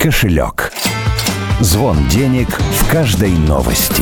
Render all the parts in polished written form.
кошелек. Звон денег в каждой новости.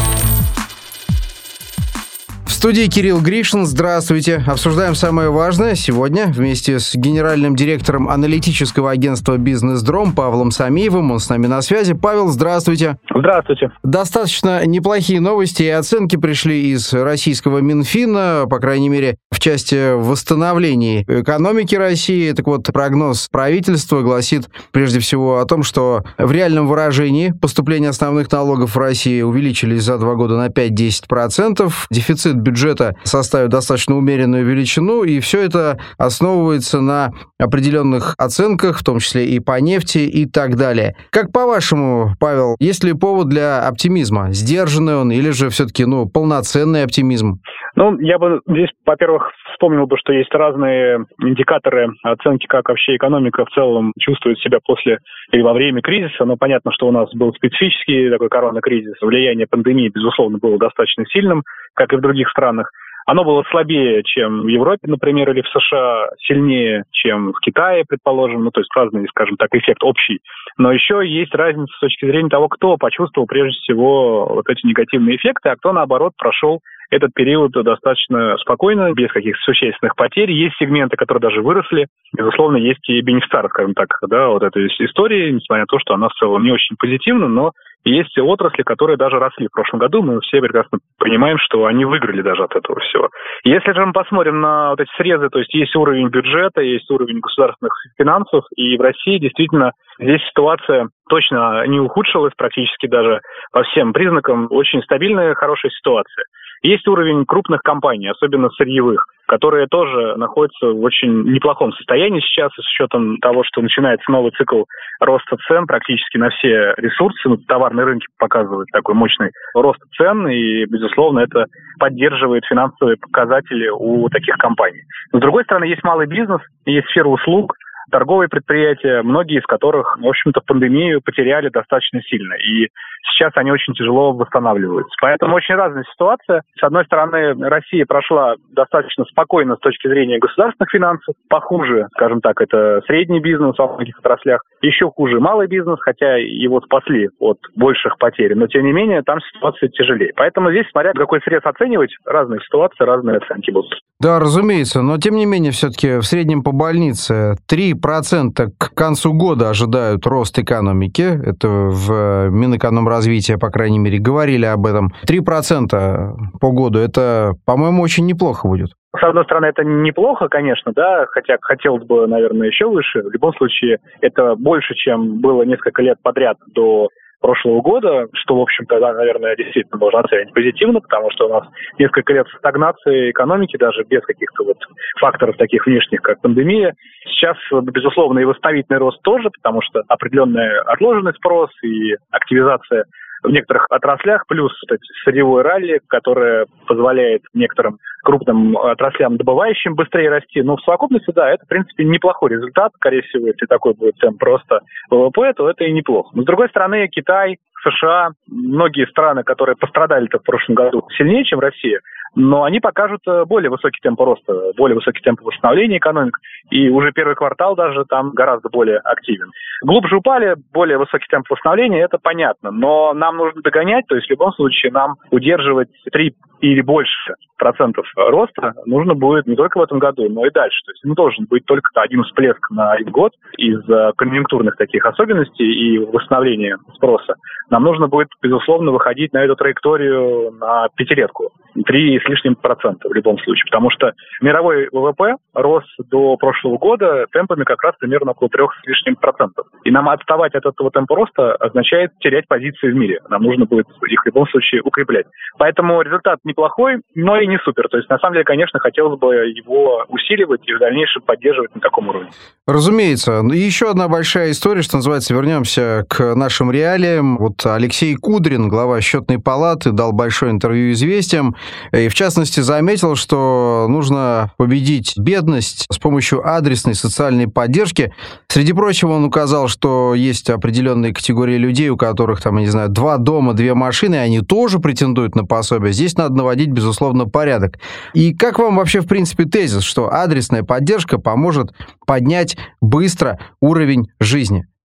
В студии Кирилл Гришин. Здравствуйте. Обсуждаем самое важное сегодня вместе с генеральным директором аналитического агентства «Бизнес-Дром» Павлом Самиевым. Он с нами на связи. Павел, здравствуйте. Здравствуйте. Достаточно неплохие новости и оценки пришли из российского Минфина, по крайней мере, в части восстановления экономики России. Так вот, прогноз правительства гласит прежде всего о том, что в реальном выражении поступления основных налогов в России увеличились за 2 года на 5-10%. Дефицит бюджета составит достаточно умеренную величину, и все это основывается на определенных оценках, в том числе и по нефти и так далее. Как по-вашему, Павел, есть ли повод для оптимизма? Сдержанный он или же все-таки полноценный оптимизм? Я бы здесь, во-первых, вспомнил бы, что есть разные индикаторы оценки, как вообще экономика в целом чувствует себя после или во время кризиса. Но понятно, что у нас был специфический такой коронакризис. Влияние пандемии, безусловно, было достаточно сильным, как и в других странах. Оно было слабее, чем в Европе, например, или в США, сильнее, чем в Китае, предположим. То есть разный, скажем так, эффект общий. Но еще есть разница с точки зрения того, кто почувствовал прежде всего вот эти негативные эффекты, а кто, наоборот, прошел этот период достаточно спокойно, без каких-то существенных потерь. Есть сегменты, которые даже выросли. Безусловно, есть и бенефициары, скажем так, вот этой истории, несмотря на то, что она в целом не очень позитивна, но есть отрасли, которые даже росли в прошлом году. Мы все прекрасно понимаем, что они выиграли даже от этого всего. Если же мы посмотрим на вот эти срезы, то есть есть уровень бюджета, есть уровень государственных финансов, и в России действительно здесь ситуация точно не ухудшилась, практически даже по всем признакам. Очень стабильная, хорошая ситуация. Есть уровень крупных компаний, особенно сырьевых, которые тоже находятся в очень неплохом состоянии сейчас, с учетом того, что начинается новый цикл роста цен практически на все ресурсы. Товарные рынки показывают такой мощный рост цен, и, безусловно, это поддерживает финансовые показатели у таких компаний. Но, с другой стороны, есть малый бизнес, есть сфера услуг, торговые предприятия, многие из которых, в общем-то, пандемию потеряли достаточно сильно. И сейчас они очень тяжело восстанавливаются. Поэтому очень разная ситуация. С одной стороны, Россия прошла достаточно спокойно с точки зрения государственных финансов. Похуже, скажем так, это средний бизнес во многих отраслях. Еще хуже малый бизнес, хотя его спасли от больших потерь. Но, тем не менее, там ситуация тяжелее. Поэтому здесь, смотря какой срез оценивать, разные ситуации, разные оценки будут. Да, разумеется. Но, тем не менее, все-таки в среднем по больнице 3% к концу года ожидают рост экономики. Это в Минэкономразвития, по крайней мере, говорили об этом. 3% по году, это, по-моему, очень неплохо будет. С одной стороны, это неплохо, конечно, да, хотя хотелось бы, наверное, еще выше. В любом случае, это больше, чем было несколько лет подряд до прошлого года, что, в общем-то, да, наверное, действительно можно оценить позитивно, потому что у нас несколько лет стагнации экономики, даже без каких-то факторов таких внешних, как пандемия. Сейчас, безусловно, и восстановительный рост тоже, потому что определенный отложенный спрос и активизация в некоторых отраслях, плюс сырьевое ралли, которое позволяет некоторым крупным отраслям, добывающим, быстрее расти. Но в совокупности, да, это, в принципе, неплохой результат. Скорее всего, если такой будет темп роста ВВП, то это и неплохо. Но, с другой стороны, Китай, США, многие страны, которые пострадали-то в прошлом году сильнее, чем Россия, но они покажут более высокий темп роста, более высокий темп восстановления экономик, и уже первый квартал даже там гораздо более активен. Глубже упали, более высокий темп восстановления, это понятно, но нам нужно догонять, то есть в любом случае нам удерживать 3 или больше процентов роста нужно будет не только в этом году, но и дальше. То есть не должен быть только один всплеск на один год из-за конъюнктурных таких особенностей и восстановления спроса. Нам нужно будет, безусловно, выходить на эту траекторию на пятилетку. 3 с лишним процента в любом случае. Потому что мировой ВВП рос до прошлого года темпами как раз примерно около 3 с лишним процентов. И нам отставать от этого темпа роста означает терять позиции в мире. Нам нужно будет их в любом случае укреплять. Поэтому результат неплохой, но и не супер. То есть, на самом деле, конечно, хотелось бы его усиливать и в дальнейшем поддерживать на таком уровне. Разумеется. И еще одна большая история, что называется, вернемся к нашим реалиям. Алексей Кудрин, глава Счетной палаты, дал большое интервью «Известиям», и, в частности, заметил, что нужно победить бедность с помощью адресной социальной поддержки. Среди прочего, он указал, что есть определенные категории людей, у которых, 2 дома, 2 машины, и они тоже претендуют на пособие. Здесь надо наводить, безусловно, порядок. И как вам вообще, в принципе, тезис, что адресная поддержка поможет поднять быстро уровень жизни?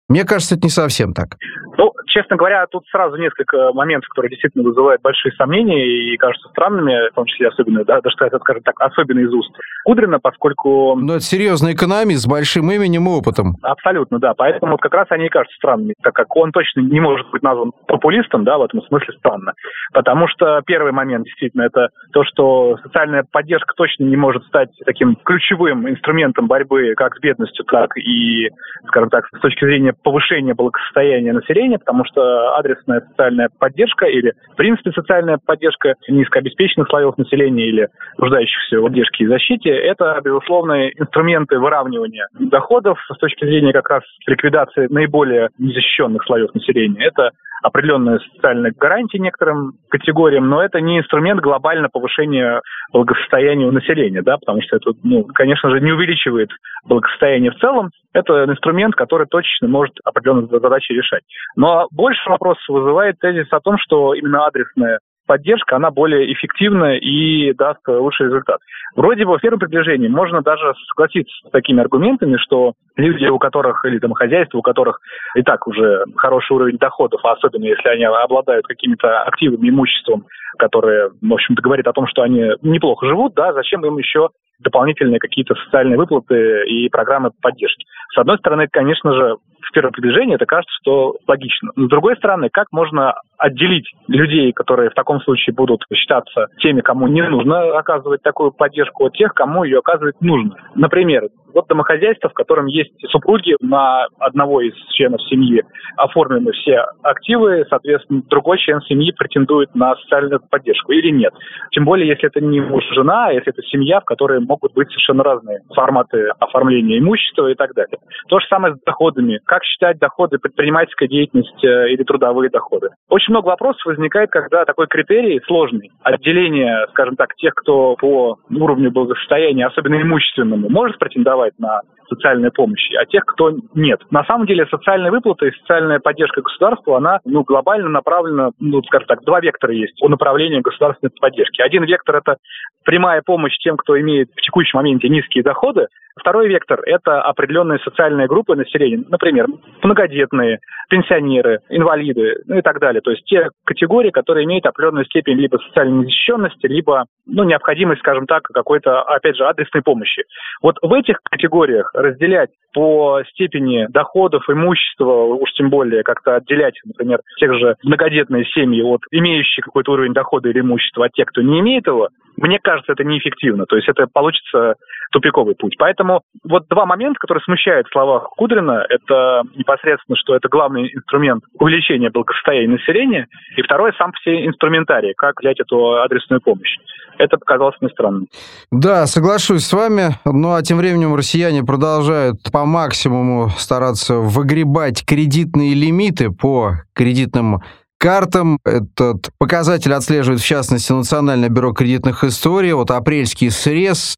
Мне кажется, это не совсем так. Ну, честно говоря, тут сразу несколько моментов, которые действительно вызывают большие сомнения и кажутся странными, в том числе особенно, даже, скажем так, особенно из уст Кудрина, поскольку... Но это серьезный экономист с большим именем и опытом. Абсолютно, да. Поэтому вот как раз они и кажутся странными, так как он точно не может быть назван популистом, да, в этом смысле странно. Потому что первый момент, действительно, это то, что социальная поддержка точно не может стать таким ключевым инструментом борьбы как с бедностью, так и, скажем так, с точки зрения повышения благосостояния населения, потому что адресная социальная поддержка или, в принципе, социальная поддержка низкообеспеченных слоев населения или нуждающихся в поддержке и защите, это, безусловно, инструменты выравнивания доходов с точки зрения как раз ликвидации наиболее незащищенных слоев населения. Это определенная социальная гарантия некоторым категориям, но это не инструмент глобального повышения благосостояния населения, да, потому что это, конечно же, не увеличивает благосостояние в целом. Это инструмент, который точно может определенные задачи решать. Но больше вопросов вызывает тезис о том, что именно адресная поддержка, она более эффективна и даст лучший результат. Вроде бы в первом приближении можно даже согласиться с такими аргументами, что люди, у которых, или домохозяйства, у которых и так уже хороший уровень доходов, а особенно если они обладают какими-то активами, имуществом, которое, в общем-то, говорит о том, что они неплохо живут, да, зачем им еще дополнительные какие-то социальные выплаты и программы поддержки. С одной стороны, конечно же, в первом приближении это кажется, что логично. Но с другой стороны, как можно отделить людей, которые в таком случае будут считаться теми, кому не нужно оказывать такую поддержку, от тех, кому ее оказывать нужно? Например, вот домохозяйство, в котором есть супруги, на одного из членов семьи оформлены все активы, соответственно, другой член семьи претендует на социальную поддержку или нет. Тем более, если это не муж и жена, а если это семья, в которой могут быть совершенно разные форматы оформления имущества и так далее. То же самое с доходами. Как считать доходы предпринимательской деятельности или трудовые доходы? Очень много вопросов возникает, когда такой критерий сложный. Отделение, скажем так, тех, кто по уровню благосостояния, особенно имущественному, может претендовать на социальной помощи, а тех, кто нет. На самом деле социальные выплаты и социальная поддержка государства, она глобально направлена, скажем так, два вектора есть по направлению государственной поддержки. Один вектор – это прямая помощь тем, кто имеет в текущем моменте низкие доходы. Второй вектор – это определенные социальные группы населения, например, многодетные, пенсионеры, инвалиды, и так далее. То есть те категории, которые имеют определенную степень либо социальной незащищенности, либо необходимость, скажем так, какой-то, опять же, адресной помощи. Вот в этих категориях разделять по степени доходов, имущества, уж тем более как-то отделять, например, тех же многодетные семьи от имеющих какой-то уровень дохода или имущества от тех, кто не имеет его, мне кажется, это неэффективно. То есть это получится тупиковый путь. Поэтому вот два момента, которые смущают в словах Кудрина, это непосредственно, что это главный инструмент увеличения благосостояния населения, и второй сам все инструментарий, как взять эту адресную помощь. Это показалось мне странным. Да, соглашусь с вами. Ну а тем временем россияне продолжают по максимуму стараться выгребать кредитные лимиты по кредитным картам. Этот показатель отслеживает, в частности, Национальное бюро кредитных историй. Вот апрельский срез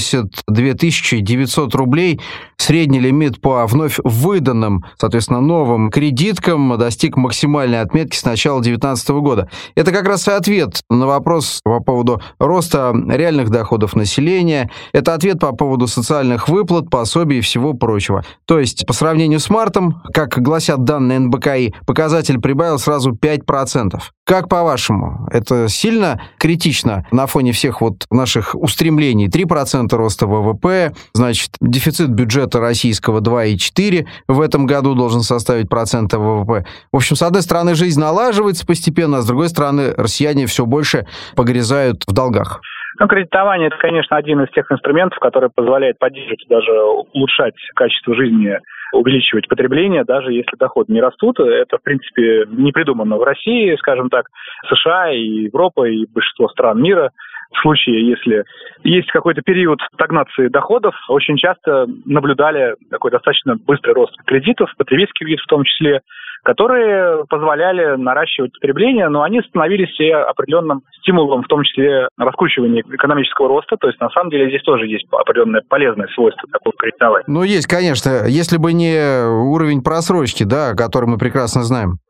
72 900 рублей. Средний лимит по вновь выданным, соответственно, новым кредиткам достиг максимальной отметки с начала 2019 года. Это как раз и ответ на вопрос по поводу роста реальных доходов населения. Это ответ по поводу социальных выплат, пособий и всего прочего. То есть, по сравнению с мартом, как гласят данные НБКИ, показатель прибавил сразу 5%. Как по-вашему, это сильно критично на фоне всех вот наших устремлений? 3% роста ВВП, значит, дефицит бюджета российского 2,4 в этом году должен составить процента ВВП. В общем, с одной стороны, жизнь налаживается постепенно, а с другой стороны, россияне все больше погрязают в долгах. Кредитование – это, конечно, один из тех инструментов, который позволяет поддерживать, даже улучшать качество жизни, увеличивать потребление, даже если доходы не растут. Это, в принципе, не придумано в России, скажем так, США и Европа, и большинство стран мира. В случае, если есть какой-то период стагнации доходов, очень часто наблюдали такой достаточно быстрый рост кредитов, потребительских кредитов в том числе, которые позволяли наращивать потребление, но они становились и определенным стимулом, в том числе раскручивания экономического роста. То есть, на самом деле, здесь тоже есть определенное полезное свойство такого кредитования. Ну, есть, конечно. Если бы не уровень просрочки, да, который мы прекрасно знаем.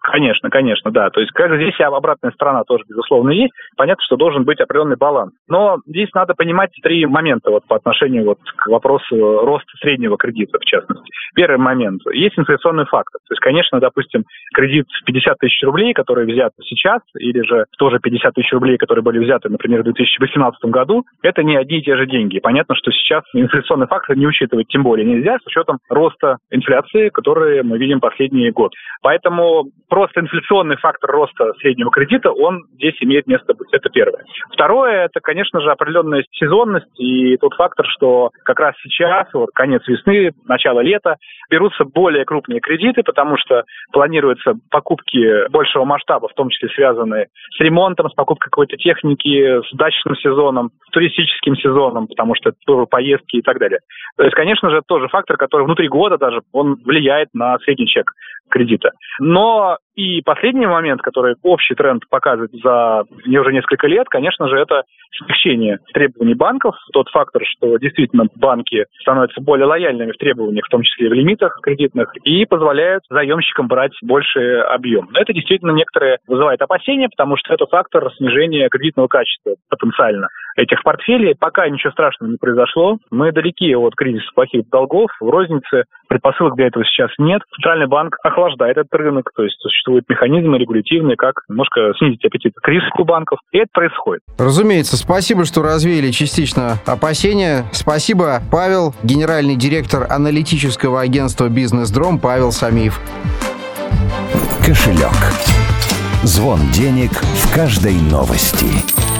Конечно, да. То есть, как здесь обратная сторона тоже, безусловно, есть. Понятно, что должен быть определенный баланс. Но здесь надо понимать 3 момента по отношению к вопросу роста среднего кредита, в частности. Первый момент. Есть инфляционный фактор. То есть, конечно, допустим, кредит в 50 тысяч рублей, который взят сейчас, или же тоже 50 тысяч рублей, которые были взяты, например, в 2018 году, это не одни и те же деньги. Понятно, что сейчас инфляционный фактор не учитывать тем более нельзя, с учетом роста инфляции, который мы видим последний год. Поэтому просто инфляционный фактор роста среднего кредита, он здесь имеет место быть. Это первое. Второе, это, конечно же, определенная сезонность и тот фактор, что как раз сейчас, конец весны, начало лета, берутся более крупные кредиты, потому что планируются покупки большего масштаба, в том числе связанные с ремонтом, с покупкой какой-то техники, с дачным сезоном, с туристическим сезоном, потому что это тоже поездки и так далее. То есть, конечно же, это тоже фактор, который внутри года даже, он влияет на средний чек кредита. Но и последний момент, который общий тренд показывает за уже несколько лет, конечно же, это смягчение требований банков. Тот фактор, что действительно банки становятся более лояльными в требованиях, в том числе и в лимитах кредитных, и позволяют заемщикам брать больший объем. Но это действительно некоторые вызывает опасения, потому что это фактор снижения кредитного качества потенциально этих портфелей. Пока ничего страшного не произошло. Мы далеки от кризиса плохих долгов. В рознице предпосылок для этого сейчас нет. Центральный банк охлаждает этот рынок, то есть существуют механизмы регулятивные, как немножко снизить аппетит к риску банков. И это происходит. Разумеется, спасибо, что развеяли частично опасения. Спасибо, Павел, генеральный директор аналитического агентства «Бизнес-Дром» Павел Самиев. Кошелек. Звон денег в каждой новости.